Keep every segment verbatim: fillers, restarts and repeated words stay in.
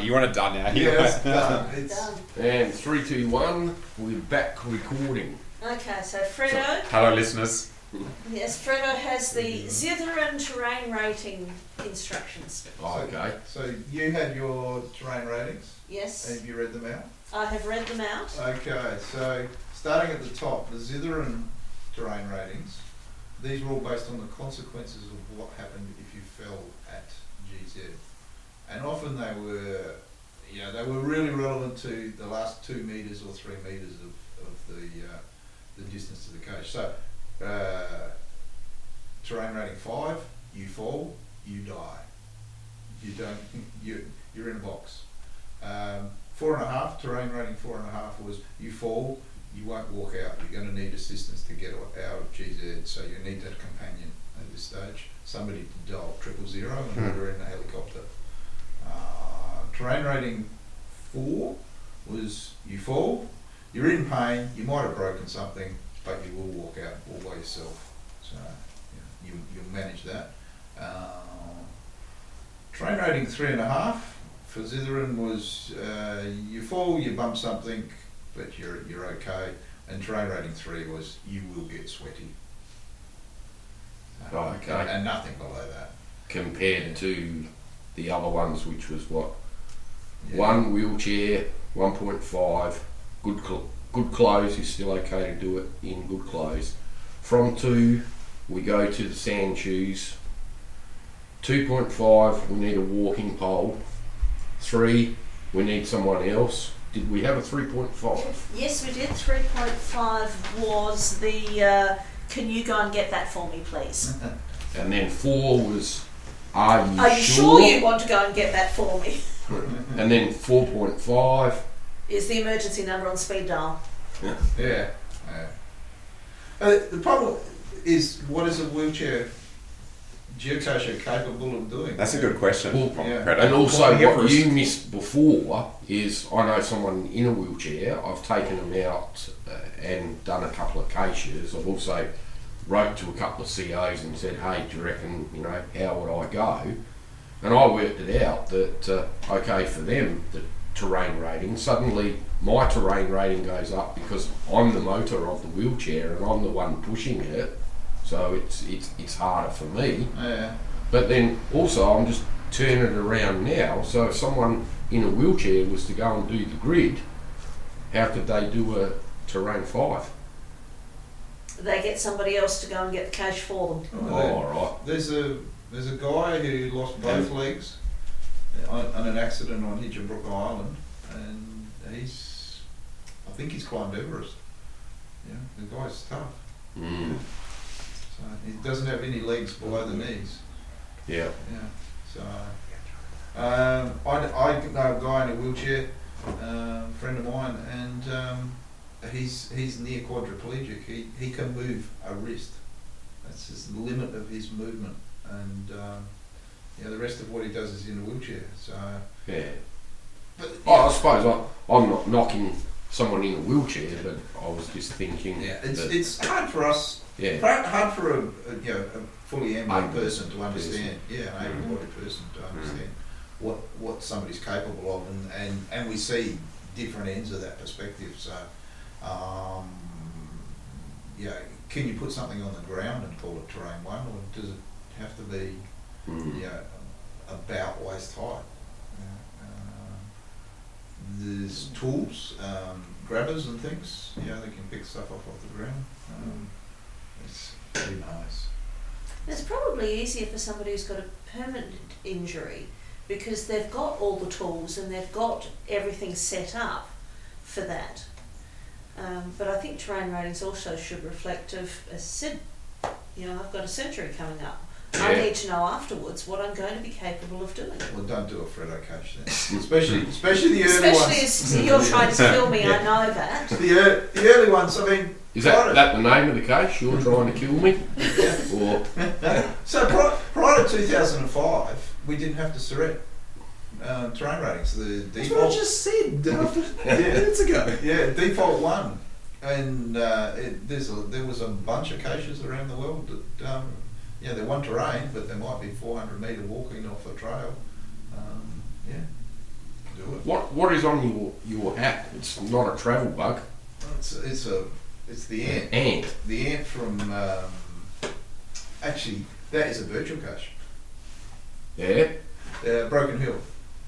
You want it done now? Yeah, it's done. It's Done. And three, two, one, we're back recording. Okay, so Fredo, Hello, listeners. yes, Fredo has the zither and terrain rating instructions. Oh, okay. So you had your terrain ratings. Yes, Have you read them out? I have read them out. Okay, so starting at the top, the zither and terrain ratings. These were all based on the consequences of what happened if you fell at G Z, and often they were, you know, they were really relevant to the last two meters or three meters of, of the uh, the distance to the coast. So, uh, terrain rating five, you fall, you die. You don't, you you're in a box. Um, four and a half, terrain rating four and a half was you fall, you won't walk out. You're going to need assistance to get out of G Z, so you need that companion at this stage. Somebody to dial triple zero and Hmm. order in a helicopter. Uh, terrain rating four was you fall, you're in pain, you might have broken something, but you will walk out all by yourself. So you, you, you'll manage that. Uh, terrain rating three and a half for Zitherin was uh, you fall, you bump something, but you're you're okay. And terrain rating three was you will get sweaty. Oh, okay. And, and nothing below that. Compared to the other ones, which was what? Yeah. One wheelchair, one point five, good cl- good clothes, is still okay to do it in good clothes. From two, we go to the sand shoes. two point five, we need a walking pole. Three, we need someone else. Did we have a three point five? Yes, we did. three point five was the, uh, can you go and get that for me, please? And then four was, are you Are you sure? sure you want to go and get that for me? And then four point five. Is the emergency number on speed dial. Yeah. yeah. Uh, the problem is, what is a wheelchair geocacher capable of doing? That's a good question. Well, Yeah. Fredo. And also, Well, here what first. you missed before is, I know someone in a wheelchair. I've taken them out uh, and done a couple of caches. I've also wrote to a couple of C Os and said, "Hey, do you reckon, you know, how would I go?" And I worked it out that uh, okay for them, the terrain rating. Suddenly, my terrain rating goes up because I'm the motor of the wheelchair and I'm the one pushing it. So it's it's it's harder for me. Yeah. But then also I'm just turning it around now, so if someone in a wheelchair was to go and do the grid, how could they do a terrain five? They get somebody else to go and get the cache for them. Oh, Oh, there- all right. There's a there's a guy who lost both legs on, on an accident on Hitchinbrook Island, and he's I think he's climbed Everest. Yeah, the guy's tough. Mm, So he doesn't have any legs below the knees. yeah. Yeah. So um, I, I know a guy in a wheelchair, um, friend of mine, and um, he's he's near quadriplegic. He he can move a wrist. That's his limit of his movement, and um, yeah, the rest of what he does is in a wheelchair. So, Yeah. but Oh, I suppose I, I'm not knocking someone in a wheelchair, but I was just thinking. yeah, it's that, it's hard for us. yeah. Hard hard for a, a you know a fully ambient Able person to understand. Yeah, an Mhm. able-bodied person to understand what what somebody's capable of, and, and, and we see different ends of that perspective. So, um, yeah, can you put something on the ground and call it terrain one, or does it have to be Mm. yeah about waist height? Yeah, uh, there's tools, um, grabbers and things. Yeah, they can pick stuff up off the ground. Um, it's pretty nice. It's probably easier for somebody who's got a permanent injury because they've got all the tools and they've got everything set up for that. Um, but I think terrain ratings also should reflect of a sid. You know, I've got a surgery coming up. I Yeah. need to know afterwards what I'm going to be capable of doing. Well, don't do a Fredo cache then. especially, especially the early Especially ones. as you're trying to kill me, I Yeah. know that. The, ear the early ones. I mean, Is that, prior that the name of the case? You're trying to kill me? Or to, so prior, prior to two thousand five, we didn't have to select uh, terrain ratings. The That's what I default, just said after Yeah. minutes ago. yeah, default one, and uh, it, there's a, there was a bunch of caches around the world that. Um, Yeah, they want terrain, but there might be four hundred metre walking off a trail. Um, yeah. do it. What What is on your, your hat? It's not a travel bug. It's it's a it's the ant. Ant. The ant from um, actually that is a virtual cache. Yeah. Uh, Broken Hill.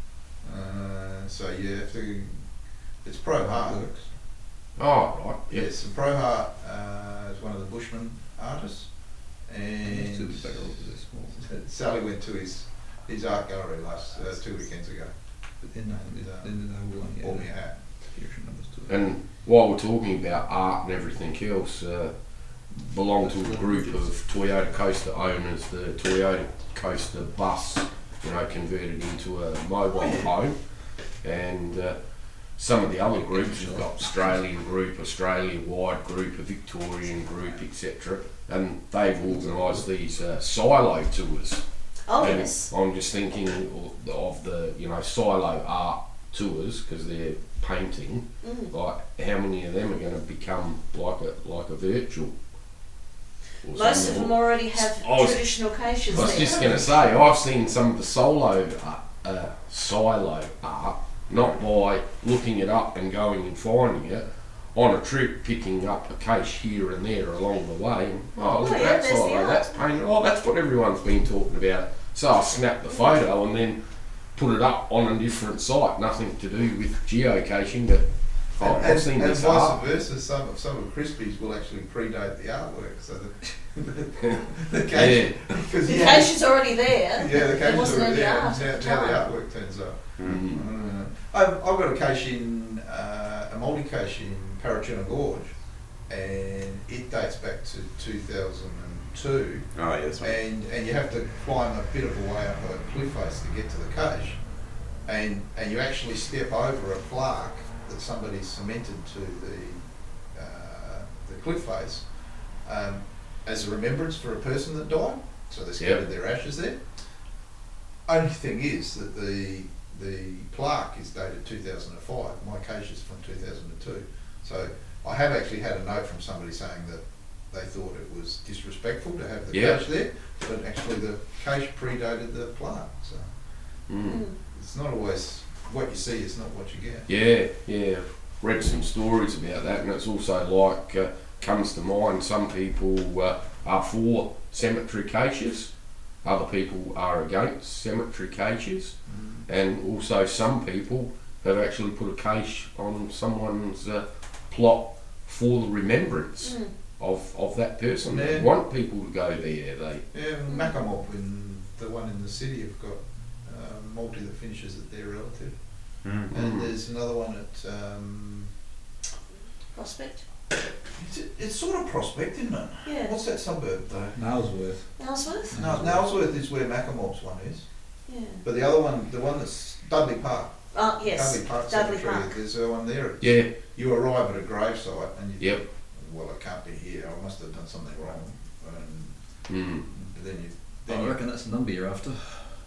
Uh, so you have to. It's Pro Heart. Oh, right. Yep. Yes, and Pro Heart uh, is one of the Bushman artists, and Sally went to his his art gallery last uh, two weekends ago. But then, uh, And, uh, then the whole Bought me a hat. numbers to it. And while we're talking about art and everything else, uh, belong to a group of Toyota Coaster owners. The Toyota Coaster bus, you know, converted into a mobile home, and uh, some of the other groups, you've got Australian group, Australia-wide group, a Victorian group, et cetera, and they've organised these uh, silo tours. Oh, And yes. I'm just thinking of, of the, you know, silo art tours, because they're painting. Mm. Like, how many of them are going to become like a like a virtual? Or Most of something? them already have I was- traditional caches I was there. just going to say, I've seen some of the solo art, uh, silo art, not by looking it up and going and finding it, on a trip picking up a cache here and there along the way. And, oh, look Oh, at yeah, that there's the silo, art. that's painted. Oh, that's what everyone's been talking about. So I snapped the photo and then put it up on a different site, nothing to do with geocaching, but oh, And, I've and, seen and this vice art. versa, some of some of Crispy's will actually predate the artwork. So the the, the cache, because The yeah, cache is already there. yeah, the There cache wasn't already any there. art Now, at the now the time. artwork turns up. Mm. Uh, I've, I've got a cache in uh, a multi cache in Parachuna Gorge, and it dates back to two thousand two. Oh, yeah, that's right. And and you have to climb a bit of a way up a cliff face to get to the cache, and and you actually step over a plaque that somebody cemented to the uh, the cliff face um, as a remembrance for a person that died. So they scattered their ashes there. Only thing is that the the plaque is dated two thousand five. My cache is from two thousand two. So I have actually had a note from somebody saying that they thought it was disrespectful to have the Yeah. cache there, but actually the cache predated the plaque. So Mm. Mm. it's not always what you see is not what you get. Yeah, yeah. Read some stories about that, and it's also like uh, comes to mind. Some people uh, are for cemetery caches, other people are against cemetery caches, and also some people have actually put a cache on someone's uh, plot for the remembrance Mm. of, of that person. They Yeah. want people to go there. They Yeah, Macamob in the one in the city have got uh, multi that finishes at their relative, Mm. and Mm. there's another one at um, Prospect. it's, it's sort of Prospect, isn't it? Yeah. What's that suburb though? Nailsworth. Ellsworth? No, Nailsworth is where Macamob's one is, Yeah. but the other one, the one that's Dudley Park, Oh, yes. Dudley Park Dudley Cemetery, Park. there's uh, one there. It's- yeah, You arrive at a gravesite and you yep, think, well, it can't be here. I must have done something wrong. And mm. then you, then I you, reckon that's the number you're after.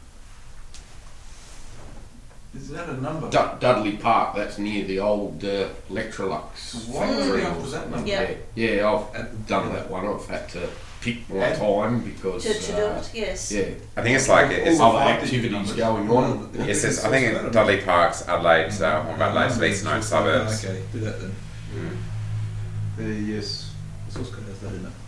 is that a number? Du- Dudley Park. That's near the old uh, Electrolux Why would factory. we after that number? Yeah. Yeah, yeah, I've At- done that one. I've had to pick my And- time because To, to do uh, it, yes. yeah, I think it's like it- it's, All other the five digit activities numbers. going on. it's this, I think in Dudley Park's Adelaide, uh, one of Adelaide's least known suburbs. Okay, do that then. Uh, yes. Source code has that in it.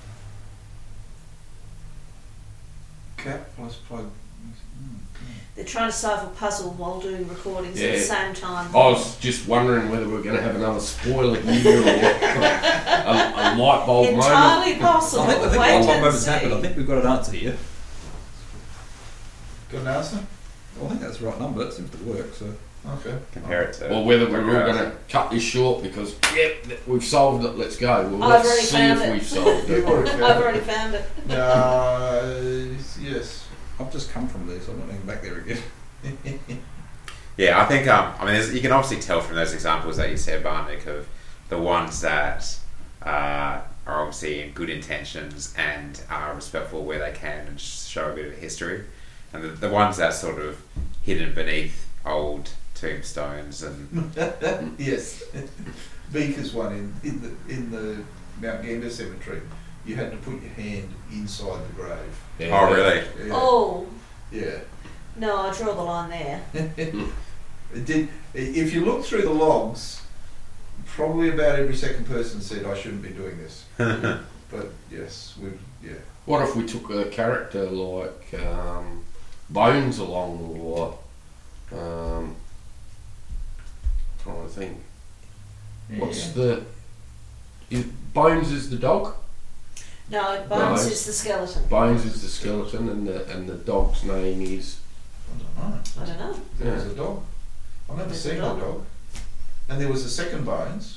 Cap plus plug. They're trying to solve a puzzle while doing recordings at Yeah. the same time. I was just wondering whether we're going to have another spoiler here or a, a light bulb moment. Entirely possible. I think, I think Wait one and moment's see. happened. I think we've got an answer here. Got an answer? Well, I think that's the right number. It seems to work. So Okay. Compare it to. Or whether we're all going to cut this short because yep, we've solved it. Let's go. Well, I've let's already see found if it. we've solved You've it. already found I've it. already found it. Uh, yes. I've just come from there, so I'm not going back there again. Yeah, I think um, I mean, there's, you can obviously tell from those examples that you said, Barnick, of the ones that uh, are obviously in good intentions and are respectful where they can and show a bit of history, and the, the ones that are sort of hidden beneath old tombstones and Yes. Beaker's one in, in the in the Mount Gander cemetery. You had to put your hand inside the grave. Yeah. oh really? Yeah. Oh, Yeah. no, I draw the line there. It did. i- If you look through the logs, probably about every second person said, "I shouldn't be doing this." But yes, we yeah. What if we took a character like um, Bones along, or um, trying to think. What's Yeah. the is, Bones is the dog. No, Bones No. is the skeleton. Bones is the skeleton, and the and the dog's name is. I don't know. I don't know. There was Yeah. a dog. I remember There's a seeing dog. the dog, and there was a second Bones.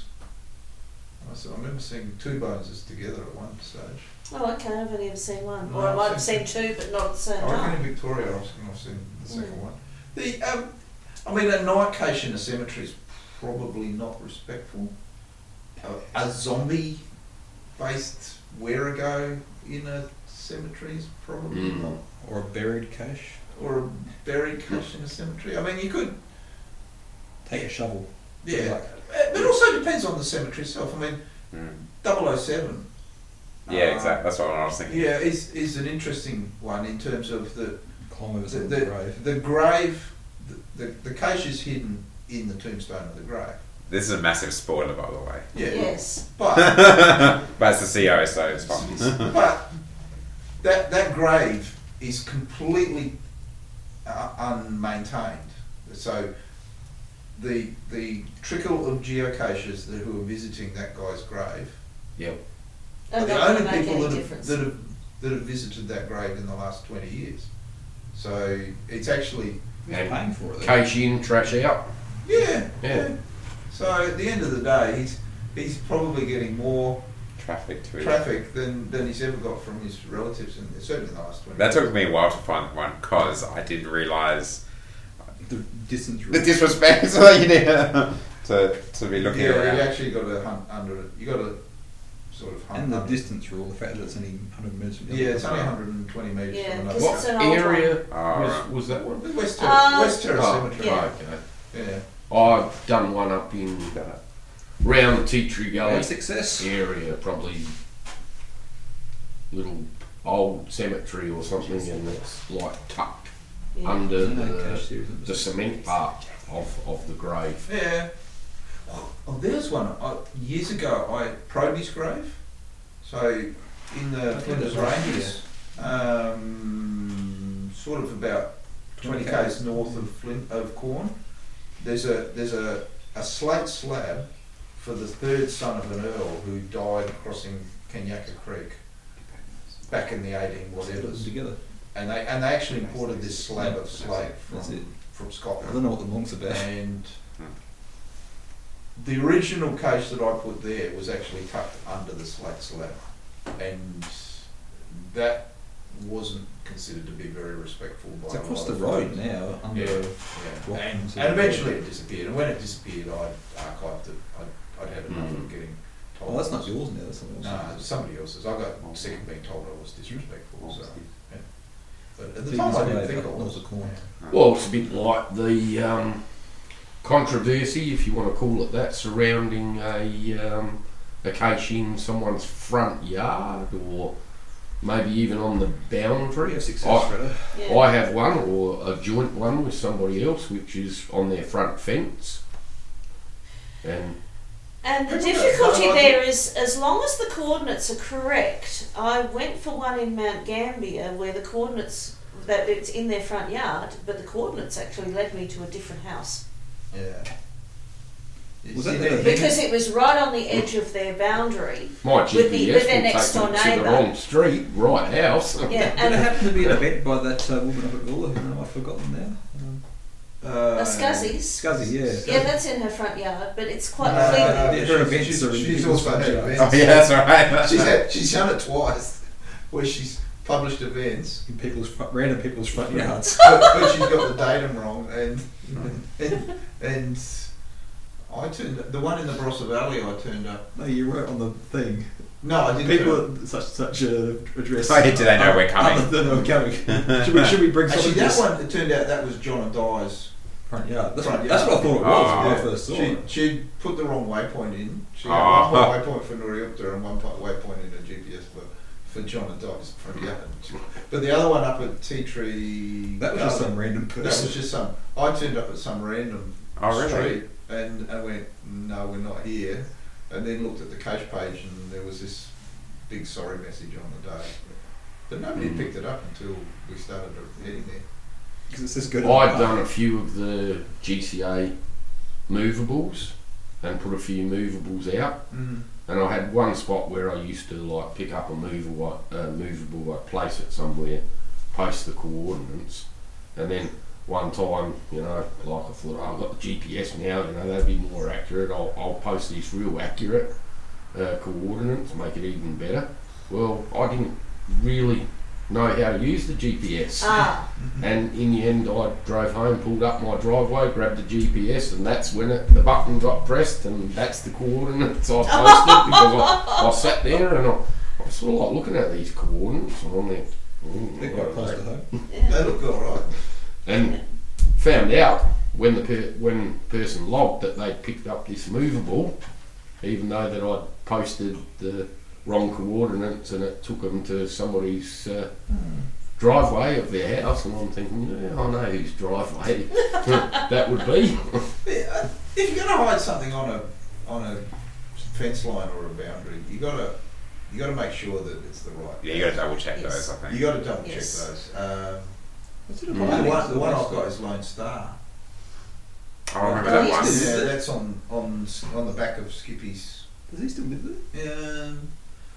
I said I remember seeing two Boneses together at one stage. Oh, okay. I've only ever seen one, No, or I I've might have seen- seen two, but not at the same I reckon time. in Victoria I've seen, I've seen the second Mm. one. The um, I mean, a night cache in a cemetery is probably not respectful. A, a zombie-based where-a-go in a cemetery is probably Mm. not. Or a buried cache. Or a buried cache in a cemetery. I mean, you could. Take a shovel. Yeah, Like- but it also depends on the cemetery itself. I mean, Mm. double oh seven. Yeah, uh, exactly. That's what I was thinking. Yeah, is is an interesting one in terms of the Climb over the, someone's the, grave. the grave. The, the the cache is hidden in the tombstone of the grave. This is a massive spoiler, by the way. Yeah, Yes. but But it's the C O, so it's fine. but that that grave is completely uh, unmaintained. So the the trickle of geocaches that who are visiting that guy's grave Yep. are And the not only going to make people any that have, difference. that have that have visited that grave in the last twenty years. So it's actually Who's And paying for it? then? Cash in, trash out. yeah, Yeah. So at the end of the day, he's he's probably getting more Traffic to it. traffic than, than he's ever got from his relatives, in certainly in the last twenty. That years. took me a while to find one because I didn't realise The distance the rule. disrespect that you need to, to be looking yeah, around. you actually got to hunt under it. You got to sort of hunt And the under. distance rule, the fact that it's only one hundred metres from the Yeah, other it's only side. one hundred twenty metres Yeah, from another. 'cause What it's an old area one. was, Oh, was that one? The West Terrace, Uh, West Terrace Oh, Cemetery. yeah. okay. Yeah. I've done one up in round the Tea Tree Gully And success. area, probably little old cemetery or something, and it's like tucked Yeah. under No the, cache series of the cement part of, of the grave. Yeah. Oh, there's one. I, years ago, I Proby's grave. So in the Flinders Ranges, um, sort of about twenty k's north of Flint of Corn, there's a there's a, a slate slab for the third son of an earl who died crossing Kenyaka Creek back in the eighteen Put them whatevers, together. and they and they actually imported this slab of slate That's it. from from I Scotland. don't know what the monk's about. And the original cache that I put there was actually tucked under the slate slab, and that wasn't considered to be very respectful by It's a across lot the of road folks. now, under Yeah, a yeah. rock And, and and eventually it disappeared. And when it disappeared, I archived it. I'd, I'd had enough Mm. of getting told. Oh, that's it not was- yours now, that's someone No, else's. it was somebody else's. I got sick of being told I was disrespectful. So, yeah. But at the Big time, I didn't grave think I up was. north of Corn. Yeah. Well, it's a bit like the um, controversy, if you want to call it that, surrounding a, um, a cache in someone's front yard or maybe even on the boundary. We have success, I, Freda. Yeah. I have one, or a joint one with somebody else, which is on their front fence. And And the People don't difficulty know, there is, as long as the coordinates are correct, I went for one in Mount Gambier where the coordinates, that it's in their front yard, but the coordinates actually led me to a different house. Yeah. Was See, that they- the- Because it was right on the edge of their boundary. my With G the- P S with will their take next me door to the neighbour. wrong street, right house. Yeah, Did it and happen to be an event by that uh, woman up at Gawler, whose name I've forgotten now? Um, Uh, a Scuzzies. Scuzzy, yeah. Yeah, that's in her front yard, but it's quite No, clear. no, no, Yeah, her she's- events she's, are in she's people's also front had yard. events. Oh, yeah, that's right. she's had, she's done it twice, where she's published events, In people's front, random people's front yards. but, but she's got the datum wrong, and and, and I turned the one in the Barossa Valley. I turned up. No, you wrote on the thing. No, I didn't. turn up. People at such such a address. Oh, yeah, do they know we're coming? Other than we're coming. should, we, should we bring Actually, someone to that this one. It turned out that was John and Di's front yard? That's, front what, yard. that's what I thought it was Oh. when I Yeah, first saw she it. she put the wrong waypoint in. She had Oh. one waypoint for Nuriupta and one po- waypoint in her G P S for, for John and Di's front yard. But the other one up at Tea Tree. That was just Garden, some random That person. was just some. I turned up at some random Oh, really? street, and and went, no, we're not here, and then looked at the cache page, and there was this big sorry message on the day, but nobody Mm. picked it up until we started heading there. Because it's just good. I'd done a few of the G C A movables and put a few movables out, Mm. and I had one spot where I used to like pick up a movable, uh, movable, I'd place it somewhere, post the coordinates, and then one time, you know, like I thought, oh, I've got the G P S now, you know, that'd be more accurate. I'll, I'll post these real accurate uh, coordinates, make it even better. Well, I didn't really know how to use the G P S. Ah, And in the end, I drove home, pulled up my driveway, grabbed the G P S, and that's when it, the button got pressed, and that's the coordinates I posted because I, I sat there and I, I was sort of like looking at these coordinates, and I'm like, mm, They're quite close to home. yeah. They look all right. and found out when the per, when the person logged that they'd picked up this movable, even though that I'd posted the wrong coordinates, and it took them to somebody's uh, driveway of their house, and I'm thinking, yeah, I know whose driveway that would be. Yeah, if you're going to hide something on a on a fence line or a boundary, you got to you got to make sure that it's the right. Yeah, you got to double check Yes. those, I think. You got to double check Yes. those. Um, Is it a Mm. the Bunnings one, the or one I've Western? got is Lone Star. Oh, I remember Oh, that one. yes. Yeah, that's on on on the back of Skippy's. Does he still live there? Um,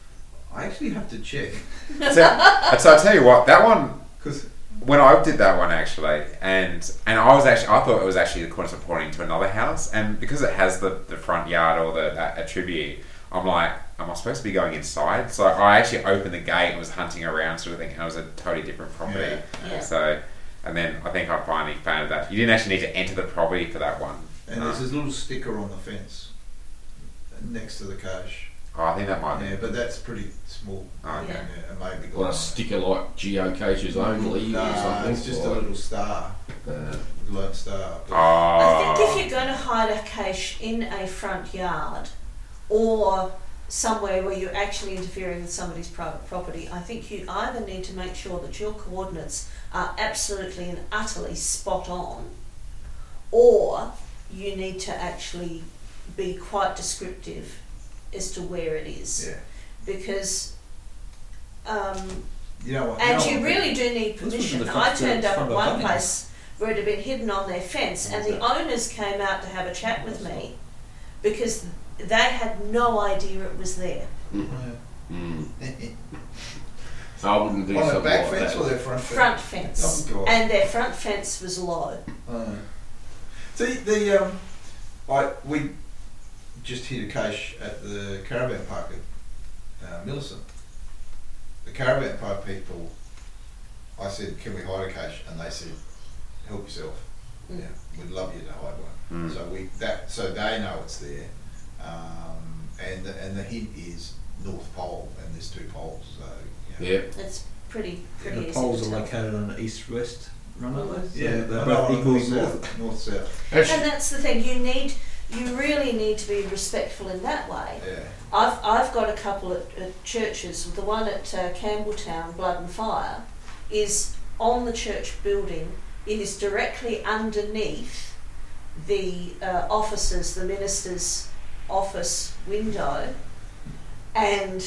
I actually have to check So, so I tell you what, that one, because when I did that one actually, and and I was actually, I thought it was actually corresponding to another house, and because it has the, the front yard or the that attribute, I'm like, am I supposed to be going inside? So I actually opened the gate and was hunting around sort of thing, and it was a totally different property. Yeah. Yeah. So, and then I think I finally found that you didn't actually need to enter the property for that one. and there's this little sticker on the fence next to the cache. Oh, I think that might Yeah, be. but that's pretty small. Oh, okay. Yeah. Yeah, and maybe Or a got sticker like geocaches only or Nah, something. it's just a like, little star, uh, Lone Star. Oh. I think if you're going to hide a cache in a front yard or somewhere where you're actually interfering with somebody's private property, I think you either need to make sure that your coordinates are absolutely and utterly spot on, or you need to actually be quite descriptive as to where it is. Yeah. Because um, You know what? and know you what- really do need This was in permission. the I front- turned the up front at of one Bunnings. place where it had been hidden on their fence, and the owners came out to have a chat with me because they had no idea it was there. mm, Yeah. mm. So I wouldn't do On something a back like fence that. or their front fence? Front fence, Oh, God. and their front fence was low. Uh, see the um, I we just hit a cache at the caravan park at uh, Millicent. The caravan park people, I said, "Can we hide a cache?" And they said, "Help yourself. Mm. Yeah, we'd love you to hide one." Mm. So we that so they know it's there, um, and the, and the hint is North Pole, and there's two poles. So you know. Yeah. It's pretty pretty The easy poles to are tell. located on an east-west run, aren't they? So Yeah, they're I both know, equally north, north. south, north south. And Actually, that's the thing. You need, you really need to be respectful in that way. Yeah. I've I've got a couple at, at churches. The one at uh, Campbelltown, Blood and Fire, is on the church building. It is directly underneath the uh, officers, the minister's office window, and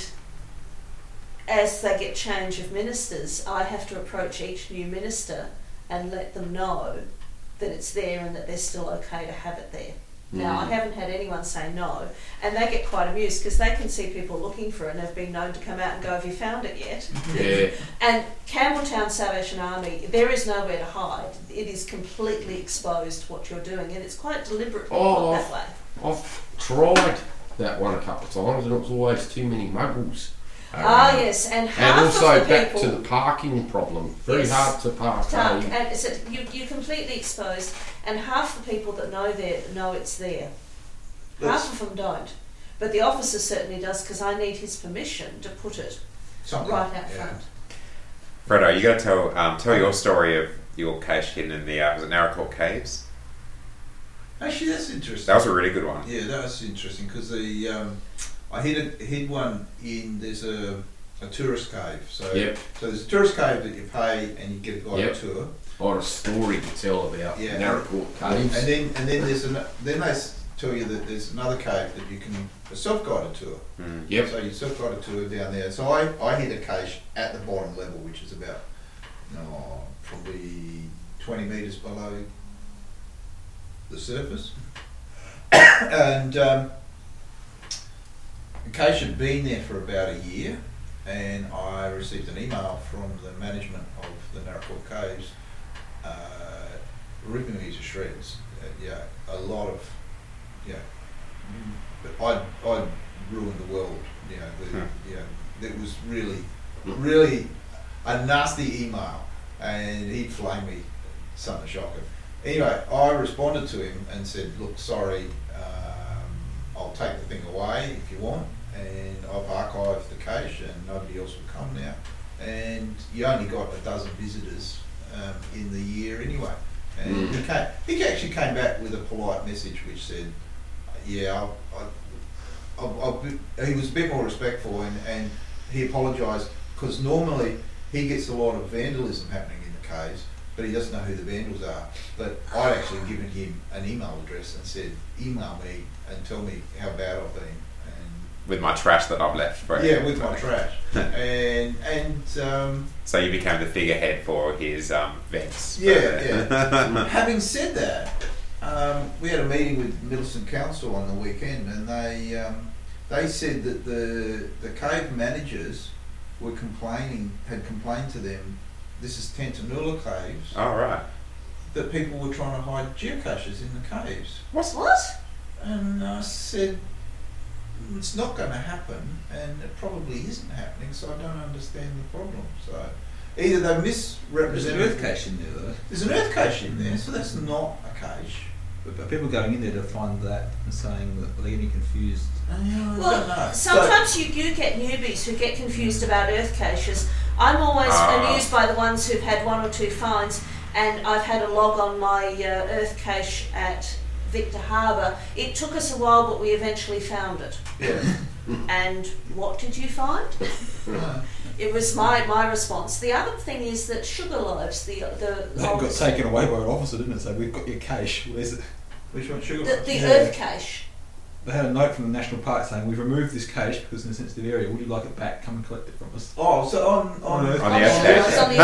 as they get change of ministers, I have to approach each new minister and let them know that it's there and that they're still okay to have it there. Now, I Mm. haven't had anyone say no, and they get quite amused because they can see people looking for it and have been known to come out and go, "Have you found it yet?" yeah. And Campbelltown Salvation Army, there is nowhere to hide. It is completely exposed what you're doing, and it's quite deliberately Oh, put that way. I've tried that one a couple of times, and it was always too many muggles. Ah, around. yes, and And half also of the back people to the parking problem. Very Yes. hard to park. Tuck, eh? and it's a, you you're completely exposed, and half the people that know there know it's there. That's- Half of them don't, but the officer certainly does because I need his permission to put it Something. right out yeah. front. Fredo, you got to tell um, tell your story of your cache hidden in the uh, was it Narracourt Caves? Actually, that's interesting. That was a really good one. Yeah, that was interesting because the um, I hid a, hid one in there's a a tourist cave. So, Yep. so there's a tourist cave that you pay and you get a guided Yep. tour. Or a story to tell about Yeah. Narracourt Caves. And then and then there's an, then they s- tell you that there's another cave that you can a self-guided tour. Mm. Yep. So you self-guided tour down there. So I, I hit a cache at the bottom level, which is about oh, probably twenty metres below the surface. and um, the cache had been there for about a year, and I received an email from the management of the Narracourt Caves uh, ripping me to shreds. Uh, yeah, a lot of, yeah, but I'd, I'd ruined the world, you know, the, Hmm. you know, it was really, really a nasty email, and he flamed me, something shocking. Anyway, I responded to him and said, look, sorry, um, I'll take the thing away if you want, and I've archived the cache and nobody else will come now. And you only got a dozen visitors um, in the year anyway. And Mm. he, came, he actually came back with a polite message which said, yeah, I'll, I'll, I'll be, he was a bit more respectful, and, and he apologised because normally he gets a lot of vandalism happening in the caves, but he doesn't know who the vandals are. But I'd actually given him an email address and said, email me and tell me how bad I've been. With my trash that I've left for And him. yeah, with my trash. and and um, So you became the figurehead for his um, vents. yeah, yeah. Having said that, um, we had a meeting with Middleton Council on the weekend, and they um, they said that the the cave managers were complaining, had complained to them. This is Tantanoola Caves. Oh, right. That people were trying to hide geocaches in the caves. What's what? And I said, it's not going to happen, and it probably isn't happening, so I don't understand the problem. So either they There's an misrepresented... earth cache in there though. There's an earth cache in there, so that's not a cache. But, but people going in there to find that and saying that they're getting confused. I don't know. Well, sometimes you do get newbies who get confused about earth caches. I'm always Ah. amused by the ones who've had one or two finds, and I've had a log on my uh, earth cache at Victor Harbour. It took us a while, but we eventually found it. Yeah. And what did you find? No. It was my, my response. The other thing is that Sugar Lives, the the That got oldest- taken away by an officer, didn't it? So we've got your cache. Where's it? Which one? Sugar? the, the Yeah. earth cache. They had a note from the national park saying we've removed this cache because in a sensitive area. Would you like it back? Come and collect it from us. Oh, so on... On, On Earth On the Oh, earth it was cache. on the earth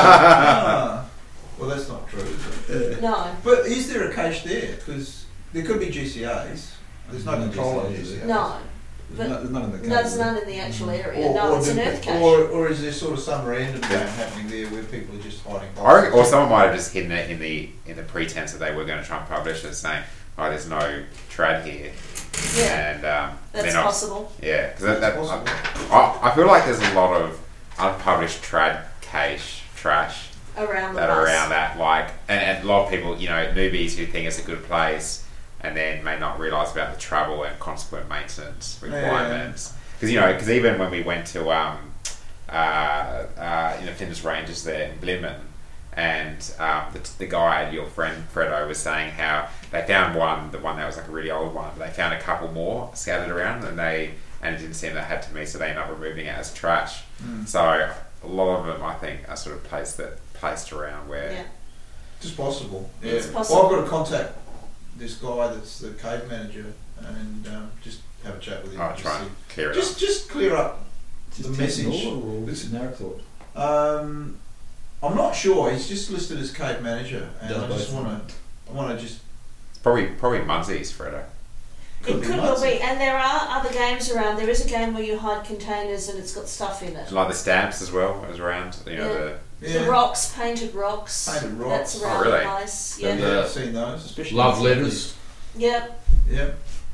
Ah. Well, that's not true, is it? cache. No, But is there a cache there? Because there could be G C As. There's no No control on G G C C As. As. no. There's, no, there's none in the cave. No, there's is there? none in the actual area. Or, no, or it's an do- earth cache. Or, or is there sort of some random game happening there where people are just hiding? I reckon, or someone might have just hidden it in the in the pretense that they were going to try and publish it, saying, "Oh, there's no trad here," Yeah, and um, that's they're not. possible. Yeah, because that, That's that, possible. I, I feel like there's a lot of unpublished trad cache trash Around the that are place. around that, like, and, and a lot of people, you know, newbies who think it's a good place, and then may not realise about the travel and consequent maintenance requirements. Because you know, because even when we went to um, uh, uh, you know, Flinders Ranges there in Blimmen, and um, the, the guy, your friend Fredo, was saying how they found one, the one that was like a really old one, but they found a couple more scattered around, and they and it didn't seem they had to me, so they ended up removing it as trash. Mm. So a lot of them, I think, are sort of placed that placed around where. Yeah. Just possible. Yeah. It's possible. Well, I've got to contact this guy that's the cave manager and um, just have a chat with him. Oh, just try and see- clear it Just, up. just clear up Just the message. Tantanoola or This- Narracourt? Um, I'm not sure. He's just listed as cave manager, and Does I just both. want to, I want to just. It's probably probably Munsey's, Fredo. It could well Muncie. be, and there are other games around. There is a game where you hide containers and it's got stuff in it. Like the stamps as well was around. You know, Yeah. the Yeah. The rocks, painted rocks. Painted rocks. That's around Oh, really? the place. Yeah, Yeah. I've seen those. Especially Love in- letters. Yep. Yeah.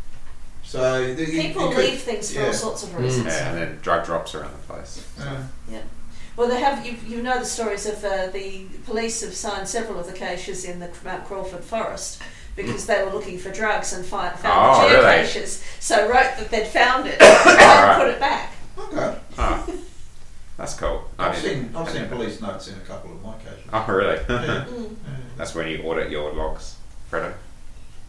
So the, you- People you could- leave things for yeah. all sorts of Mm. reasons. yeah, and then drug drops around the place. Uh, Well, they have. You, you know the stories of uh, the police have signed several of the caches in the Mount Crawford Forest because they were looking for drugs and fi- found Oh, the really? geocaches. So wrote that they'd found it and Alright. put it back. okay. Oh, that's cool. I I've didn't- seen I've I seen didn't- police notes in a couple of my cases. Oh, really? Yeah. Mm. Yeah. That's when you audit your logs, Fredo.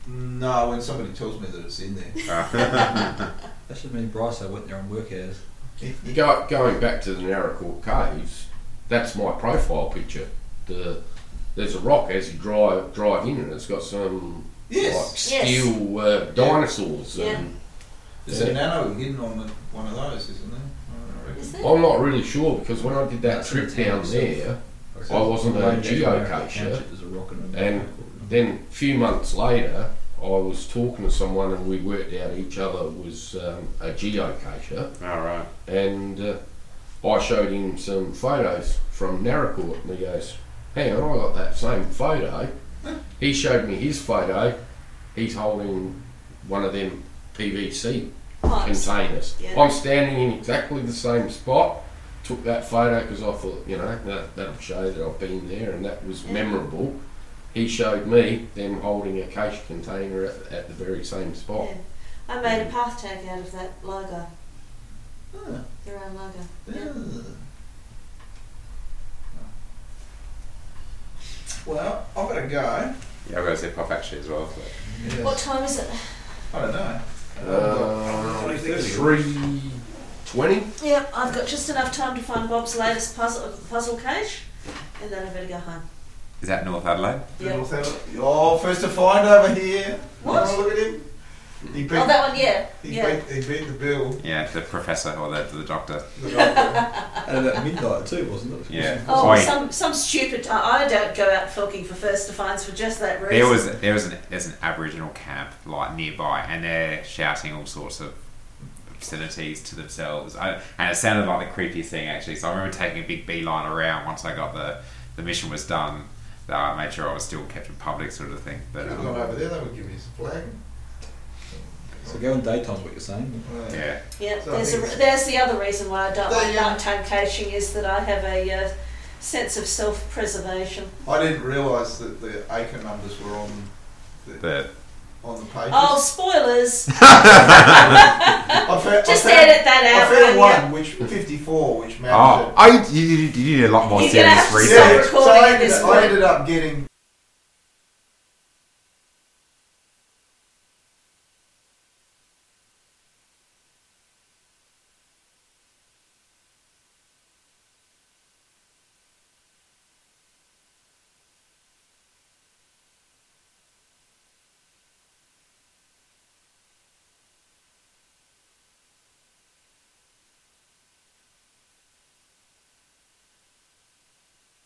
No, when somebody tells me that it's in there. Oh. That should mean Bryce I went there on work hours. Go, going back to the Narracourt Caves, that's my profile picture. The there's a rock as you drive drive in, and it's got some Yes. like Yes. steel uh, dinosaurs. Yeah. And is There's a it, nano hidden on the, one of those, isn't there? I reckon. Is there? I'm not really sure because when I did that That's trip in the town down itself. there, I wasn't a geocacher. There's a rock in it. And then a few months later, I was talking to someone and we worked out each other was um, a geocacher, All right. and uh, I showed him some photos from Narracourt, and he goes, "Hang on, I got that same photo." He showed me his photo. He's holding one of them P V C Pipes. containers. Yeah. I'm standing in exactly the same spot. Took that photo because I thought, you know, that, that'll show that I've been there, and that was Yeah. memorable. He showed me them holding a cache container at, at the very same spot. Yeah. I made a path tag out of that logo, Ah, their own logo. Yeah. yeah. Well, I've got to go. Yeah, I've got to say pop actually as well. But Yes. What time is it? I don't know. Uh, Three thirty. three twenty. Yep, I've got just enough time to find Bob's latest puzzle puzzle cache, and then I better go home. is that North Adelaide? Yep. Oh, first to find over here. What? Oh, look at him. He beat, Oh, that one, yeah, he, yeah. beat, he beat the bill. Yeah, the professor or the, the doctor. The doctor. And at midnight too, wasn't it? Yeah. Oh, Wait. some some stupid. I I don't go out looking for first to finds for just that reason. There was there was an there's an Aboriginal camp like nearby, and they're shouting all sorts of obscenities to themselves. I, and it sounded like the creepiest thing actually. So I remember taking a big beeline around once I got the the mission was done. That I made sure I was still kept in public, sort of thing. But If um, I'd gone over there, they would give me some flag. So go in daytime's what you're saying. yeah, Yeah, So I there's think a, it's- there's the other reason why I don't There like you are. nighttime caching is that I have a uh, sense of self-preservation. I didn't realise that the acre numbers were on the, the on the pages. Oh, spoilers! I found, Just I found, edit that I out, found will ya? one which fifty-four, which oh matches oh you, you, you did a lot more You're gonna serious have to it. stop research. so recording I at ended, this I point. ended up getting